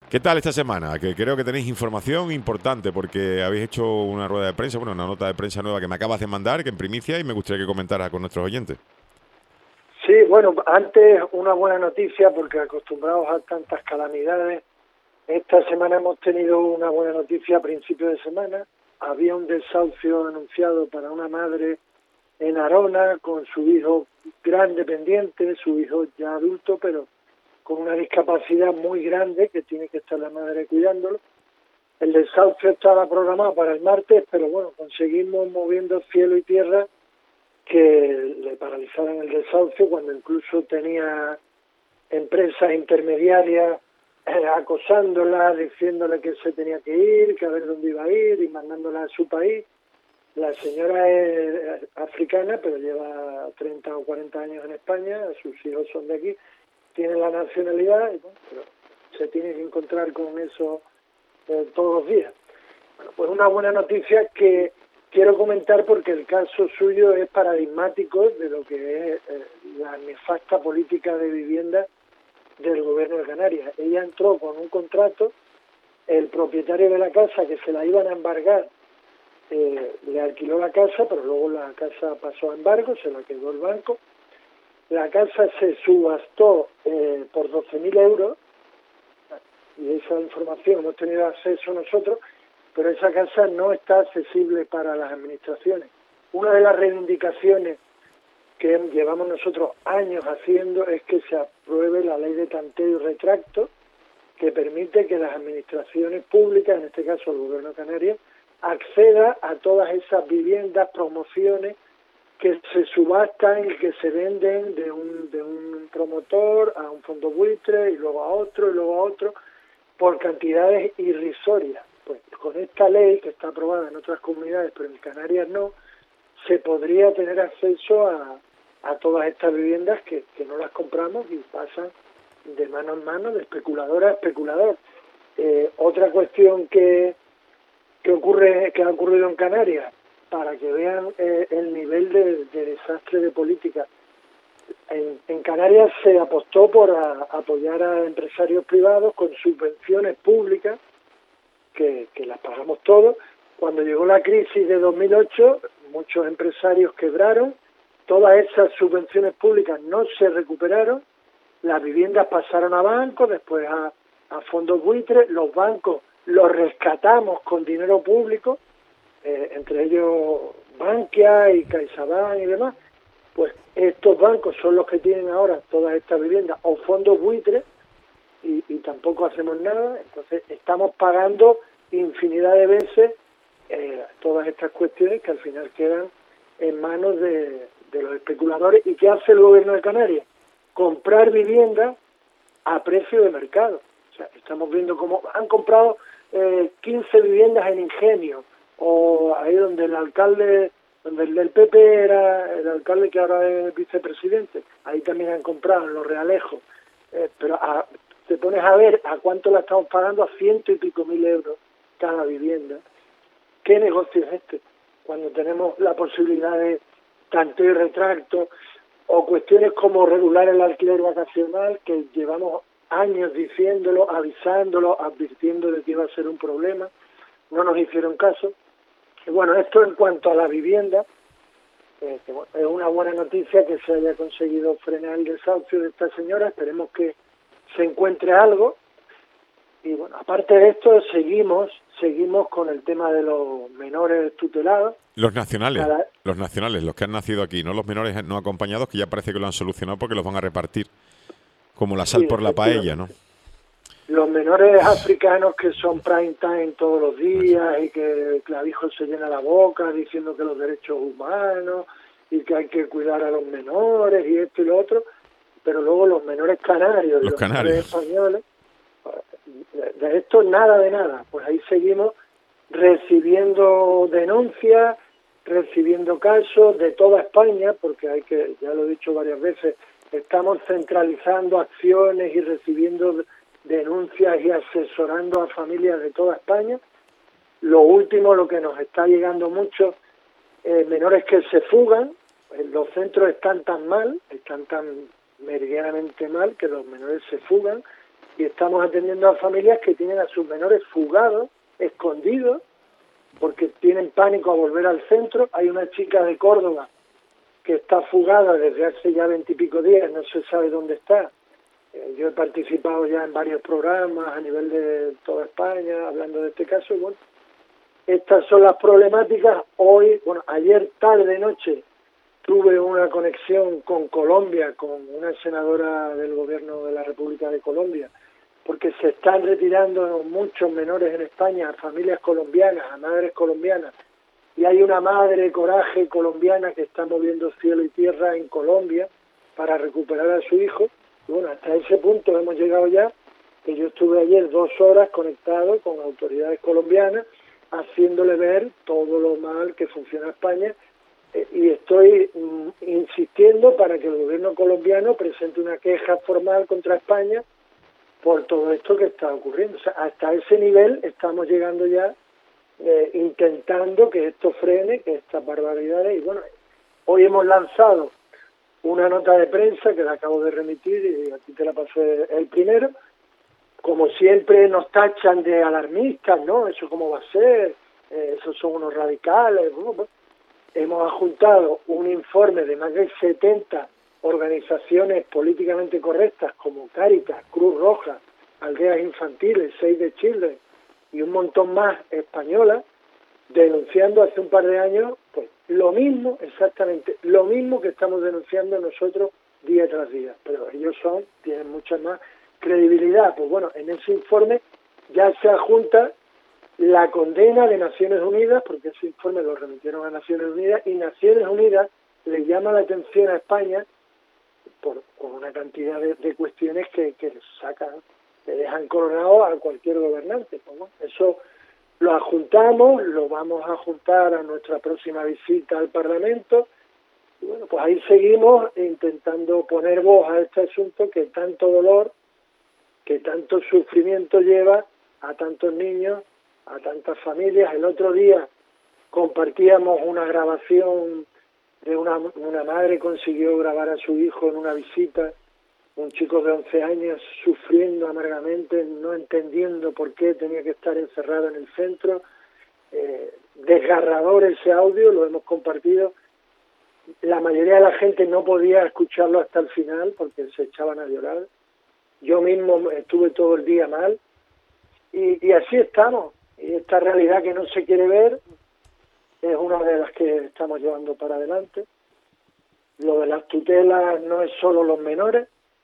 ¿Qué tal esta semana? Que creo que tenéis información importante porque habéis hecho una rueda de prensa, bueno, una nota de prensa nueva que me acabas de mandar, que en primicia, y me gustaría que comentaras con nuestros oyentes. Sí, bueno, antes una buena noticia porque acostumbrados a tantas calamidades, esta semana hemos tenido una buena noticia a principio de semana. Había un desahucio anunciado para una madre en Arona con su hijo gran dependiente, su hijo ya adulto, pero con una discapacidad muy grande que tiene que estar la madre cuidándolo. El desahucio estaba programado para el martes, pero bueno, conseguimos moviendo cielo y tierra que le paralizaran el desahucio cuando incluso tenía empresas intermediarias acosándola, diciéndole que se tenía que ir, que a ver dónde iba a ir y mandándola a su país. La señora es africana, pero lleva 30 o 40 años en España, sus hijos son de aquí, tiene la nacionalidad, y bueno, pero se tiene que encontrar con eso todos los días. Bueno, pues una buena noticia que quiero comentar porque el caso suyo es paradigmático de lo que es la nefasta política de vivienda del gobierno de Canarias. Ella entró con un contrato, el propietario de la casa que se la iban a embargar le alquiló la casa, pero luego la casa pasó a embargo, se la quedó el banco. La casa se subastó por 12.000 euros, y esa información hemos tenido acceso nosotros, pero esa casa no está accesible para las administraciones. Una de las reivindicaciones que llevamos nosotros años haciendo es que se apruebe la ley de tanteo y retracto que permite que las administraciones públicas, en este caso el Gobierno de Canarias, acceda a todas esas viviendas, promociones que se subastan y que se venden de un promotor a un fondo buitre y luego a otro y luego a otro por cantidades irrisorias. Pues con esta ley que está aprobada en otras comunidades, pero en Canarias no, se podría tener acceso a todas estas viviendas que no las compramos y pasan de mano en mano, de especulador a especulador. Otra cuestión que ha ocurrido en Canarias, para que vean el nivel de desastre de política. En Canarias se apostó por apoyar a empresarios privados con subvenciones públicas, que las pagamos todos. Cuando llegó la crisis de 2008, muchos empresarios quebraron, todas esas subvenciones públicas no se recuperaron, las viviendas pasaron a bancos, después a fondos buitres, los bancos los rescatamos con dinero público, entre ellos Bankia y CaixaBank y demás. Pues estos bancos son los que tienen ahora todas estas viviendas o fondos buitres y tampoco hacemos nada. Entonces estamos pagando infinidad de veces todas estas cuestiones que al final quedan en manos de los especuladores. ¿Y qué hace el gobierno de Canarias? Comprar viviendas a precio de mercado. O sea, estamos viendo cómo han comprado 15 viviendas en Ingenio, o ahí donde el alcalde, donde el del PP era el alcalde que ahora es vicepresidente, ahí también han comprado en Los Realejos, pero te pones a ver a cuánto la estamos pagando, a 100 y pico mil euros cada vivienda. ¿Qué negocio es este? Cuando tenemos la posibilidad de tanteo y retracto, o cuestiones como regular el alquiler vacacional, que llevamos años diciéndolo, avisándolo, advirtiendo de que iba a ser un problema, no nos hicieron caso. Y bueno, esto en cuanto a la vivienda, que bueno, es una buena noticia que se haya conseguido frenar el desahucio de esta señora, esperemos que se encuentre algo. Y bueno, aparte de esto, seguimos con el tema de los menores tutelados. Los nacionales, los que han nacido aquí, no los menores no acompañados, que ya parece que lo han solucionado porque los van a repartir, como la sal por la paella, ¿no? Los menores africanos que son prime time todos los días y que el clavijo se llena la boca diciendo que los derechos humanos y que hay que cuidar a los menores y esto y lo otro, pero luego los menores canarios y los menores españoles, de esto nada de nada. Pues ahí seguimos recibiendo denuncias, recibiendo casos de toda España, porque ya lo he dicho varias veces, estamos centralizando acciones y recibiendo denuncias y asesorando a familias de toda España. Lo último, lo que nos está llegando mucho, menores que se fugan. Los centros están tan mal, están tan meridianamente mal, que los menores se fugan y estamos atendiendo a familias que tienen a sus menores fugados, escondidos, porque tienen pánico a volver al centro. Hay una chica de Córdoba que está fugada desde hace ya 20 y pico días, no se sabe dónde está. Yo he participado ya en varios programas a nivel de toda España hablando de este caso, y bueno, estas son las problemáticas. Hoy, bueno, ayer tarde noche tuve una conexión con Colombia, con una senadora del gobierno de la República de Colombia, porque se están retirando muchos menores en España a familias colombianas, a madres colombianas, y hay una madre coraje colombiana que está moviendo cielo y tierra en Colombia para recuperar a su hijo. Y bueno, hasta ese punto hemos llegado ya, que yo estuve ayer 2 horas conectado con autoridades colombianas, haciéndole ver todo lo mal que funciona España, y estoy insistiendo para que el gobierno colombiano presente una queja formal contra España por todo esto que está ocurriendo. O sea, hasta ese nivel estamos llegando ya, intentando que esto frene, que estas barbaridades. Y bueno, hoy hemos lanzado una nota de prensa que la acabo de remitir y aquí te la pasé el primero. Como siempre nos tachan de alarmistas, ¿no? ¿Eso cómo va a ser? Esos son unos radicales. Bueno, pues, hemos adjuntado un informe de más de 70 organizaciones políticamente correctas como Cáritas, Cruz Roja, Aldeas Infantiles, Save the Children y un montón más españolas, denunciando hace un par de años pues lo mismo, exactamente lo mismo que estamos denunciando nosotros día tras día, pero ellos tienen mucha más credibilidad. Pues bueno, en ese informe ya se adjunta la condena de Naciones Unidas, porque ese informe lo remitieron a Naciones Unidas, y Naciones Unidas le llama la atención a España por una cantidad de cuestiones que sacan, que dejan coronado a cualquier gobernante. Pues bueno, eso lo adjuntamos, lo vamos a juntar a nuestra próxima visita al Parlamento, y bueno, pues ahí seguimos intentando poner voz a este asunto que tanto dolor, que tanto sufrimiento lleva a tantos niños, a tantas familias. El otro día compartíamos una grabación de una madre consiguió grabar a su hijo en una visita, un chico de 11 años sufriendo amargamente, no entendiendo por qué tenía que estar encerrado en el centro. Desgarrador ese audio, lo hemos compartido. La mayoría de la gente no podía escucharlo hasta el final porque se echaban a llorar. Yo mismo estuve todo el día mal y así estamos. Y esta realidad que no se quiere ver es una de las que estamos llevando para adelante. Lo de las tutelas no es solo los menores.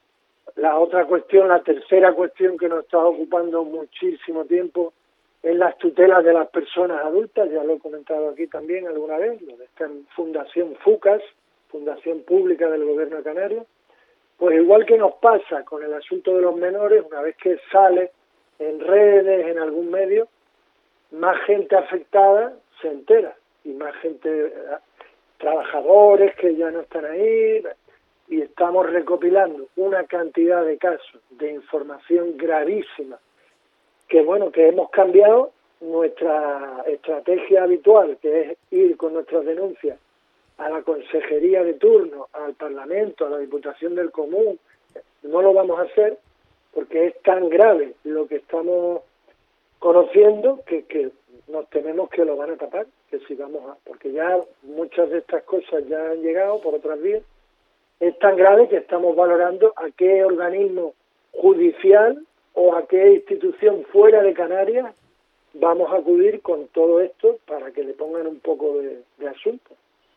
La otra cuestión, la tercera cuestión que nos está ocupando muchísimo tiempo es las tutelas de las personas adultas. Ya lo he comentado aquí también alguna vez, lo de esta Fundación FUCAS, Fundación Pública del Gobierno de Canarias. Pues igual que nos pasa con el asunto de los menores, una vez que sale en redes, en algún medio, más gente afectada se entera y más gente, trabajadores que ya no están ahí, y estamos recopilando una cantidad de casos de información gravísima que bueno, que hemos cambiado nuestra estrategia habitual, que es ir con nuestras denuncias a la consejería de turno, al Parlamento, a la Diputación del Común. No lo vamos a hacer porque es tan grave lo que estamos conociendo que nos tememos que lo van a tapar, que si vamos a, porque ya muchas de estas cosas ya han llegado por otras vías. Es tan grave que estamos valorando a qué organismo judicial o a qué institución fuera de Canarias vamos a acudir con todo esto para que le pongan un poco de asunto.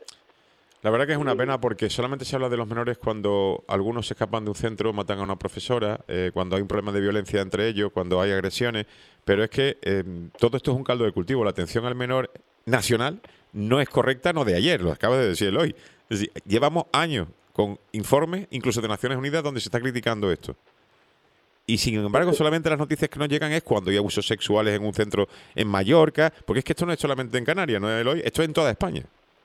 La verdad que es una pena porque solamente se habla de los menores cuando algunos se escapan de un centro, matan a una profesora, cuando hay un problema de violencia entre ellos, cuando hay agresiones, pero es que todo esto es un caldo de cultivo. La atención al menor nacional no es correcta, no de ayer, lo acaba de decir él hoy. Es decir, llevamos años con informes, incluso de Naciones Unidas, donde se está criticando esto. Y sin embargo, solamente las noticias que nos llegan es cuando hay abusos sexuales en un centro en Mallorca, porque es que esto no es solamente en Canarias, no es hoy, esto es en toda España.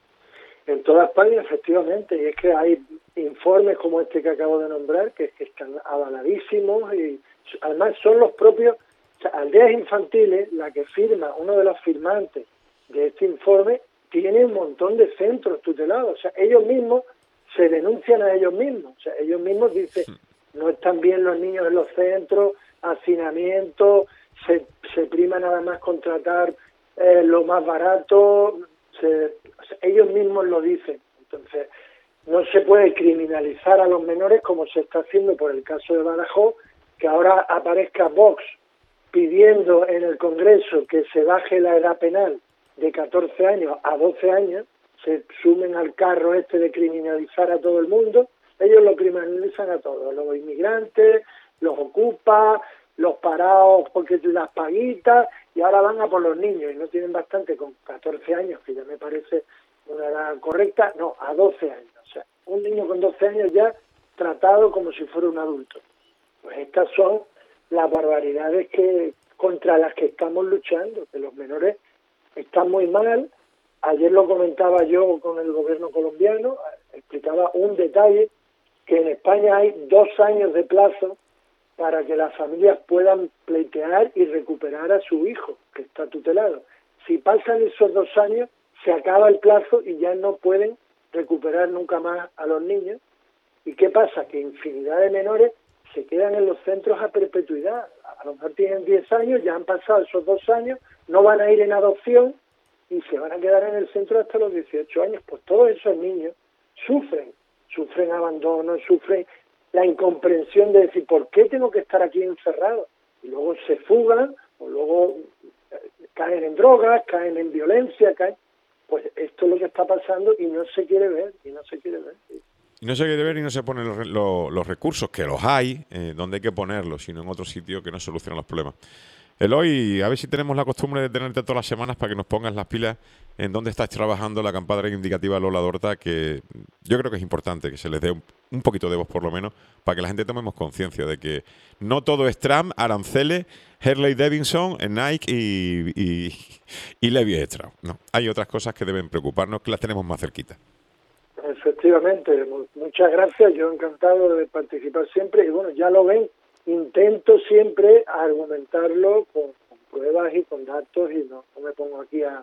En toda España, efectivamente, y es que hay informes como este que acabo de nombrar que están avaladísimos y además son los propios, o sea, Aldeas Infantiles, la que firma, uno de los firmantes de este informe, tiene un montón de centros tutelados, o sea, ellos mismos se denuncian a ellos mismos, o sea, ellos mismos dicen, no están bien los niños en los centros, hacinamiento, se prima nada más contratar lo más barato, ellos mismos lo dicen. Entonces, no se puede criminalizar a los menores como se está haciendo por el caso de Badajoz, que ahora aparezca Vox pidiendo en el Congreso que se baje la edad penal de 14 años a 12 años, se sumen al carro este de criminalizar a todo el mundo. Ellos lo criminalizan a todos, los inmigrantes, los ocupas, los parados porque las paguitas, y ahora van a por los niños, y no tienen bastante con 14 años, que ya me parece una edad correcta, no, a 12 años. O sea, un niño con 12 años ya tratado como si fuera un adulto. Pues estas son las barbaridades contra las que estamos luchando, que los menores están muy mal. Ayer lo comentaba yo con el gobierno colombiano, explicaba un detalle, que en España hay 2 años de plazo para que las familias puedan pleitear y recuperar a su hijo, que está tutelado. Si pasan esos 2 años, se acaba el plazo y ya no pueden recuperar nunca más a los niños. ¿Y qué pasa? Que infinidad de menores se quedan en los centros a perpetuidad. A lo mejor tienen 10 años, ya han pasado esos 2 años, no van a ir en adopción y se van a quedar en el centro hasta los 18 años. Pues todos esos niños sufren abandono, sufren la incomprensión de decir, ¿por qué tengo que estar aquí encerrado? Y luego se fugan, o luego caen en drogas, caen en violencia, pues esto es lo que está pasando y no se quiere ver, Y no se quiere ver y no se ponen los recursos, que los hay, donde hay que ponerlos, sino en otro sitio que no solucionan los problemas. Eloy, a ver si tenemos la costumbre de tenerte todas las semanas para que nos pongas las pilas en dónde estás trabajando la campaña reivindicativa Lola Dorta, que yo creo que es importante que se les dé un poquito de voz por lo menos, para que la gente tomemos conciencia de que no todo es Trump, aranceles, Harley Davidson, Nike y Levi Strauss. No, hay otras cosas que deben preocuparnos, que las tenemos más cerquita. Efectivamente, muchas gracias, yo encantado de participar siempre, y bueno, ya lo ven, intento siempre argumentarlo con pruebas y con datos, y no me pongo aquí a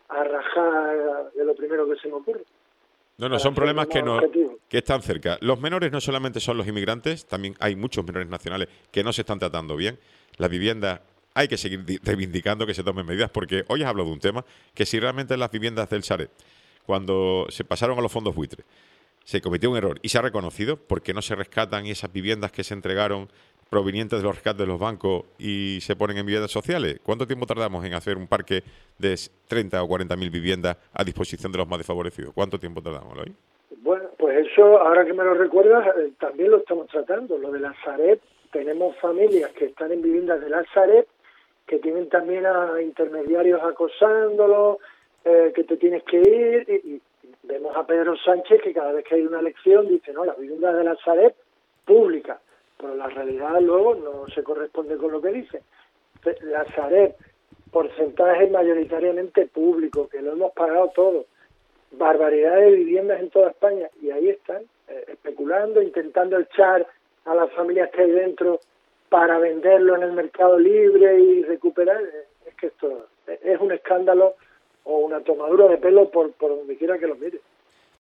rajar de lo primero que se me ocurre. No, son problemas que están cerca. Los menores no solamente son los inmigrantes, también hay muchos menores nacionales que no se están tratando bien. La vivienda, hay que seguir reivindicando que se tomen medidas, porque hoy has hablado de un tema, que si realmente las viviendas del Sareb, cuando se pasaron a los fondos buitre, se cometió un error y se ha reconocido, porque no se rescatan esas viviendas que se entregaron provenientes de los rescates de los bancos y se ponen en viviendas sociales. ¿Cuánto tiempo tardamos en hacer un parque de 30 o 40.000 viviendas a disposición de los más desfavorecidos? ¿Cuánto tiempo tardamos hoy? Bueno, pues eso, ahora que me lo recuerdas, también lo estamos tratando. Lo de la Sareb, tenemos familias que están en viviendas de la Sareb, que tienen también a intermediarios acosándolos, que te tienes que ir, y vemos a Pedro Sánchez que cada vez que hay una elección dice, no, la vivienda de la Sareb pública, pero la realidad luego no se corresponde con lo que dice. La Sareb, porcentaje mayoritariamente público, que lo hemos pagado todo, barbaridad de viviendas en toda España, y ahí están, especulando, intentando echar a las familias que hay dentro para venderlo en el mercado libre y recuperar. Es que esto es un escándalo o una tomadura de pelo por donde quiera que lo mire.